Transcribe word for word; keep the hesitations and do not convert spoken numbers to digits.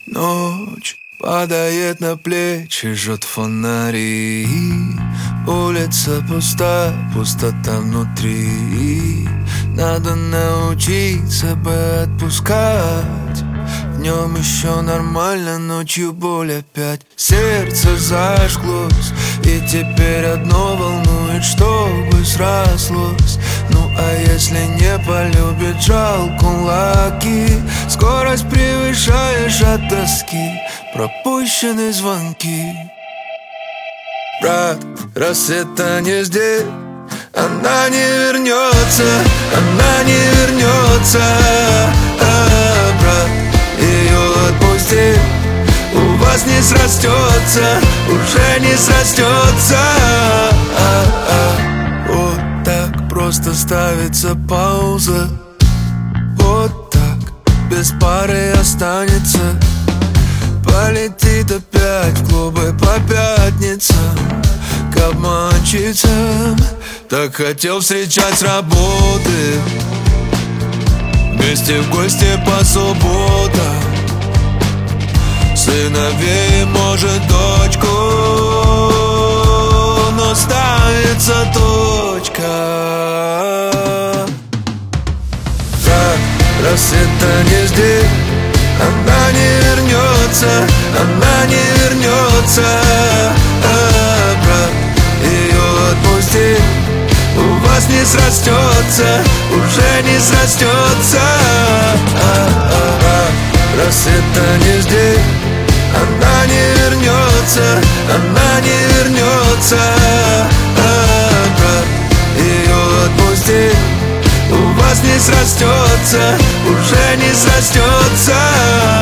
Ночь падает на плечи, жжет фонари. Улица пуста, пустота внутри. Надо научиться бы отпускать. Днем еще нормально, ночью боль опять. Сердце зажглось, и теперь одно волнует, чтобы срослось. Ну а если не полюбит, жалко лаки. Скорость превышаешь от тоски, пропущены звонки. Брат, рассвета не здесь, она не вернется, она не вернется. А, брат, ее отпусти, у вас не срастется, уже не срастется. А, а, вот так просто ставится пауза. Вот так без пары останется. Полетит опять в клубы по пятницам к обманщицам. Так хотел встречать с работы, вместе в гости по субботам. Сыновей, может, дочку, но ставится точка. Так, рассвета не здесь, она не вернется, она не вернется. А, брат, ее отпусти, у вас не срастется, уже не срастется. А, а, а, рассвета не здесь, она не вернется, она не вернется. А, брат, ее отпусти, у вас не срастется, уже не срастется.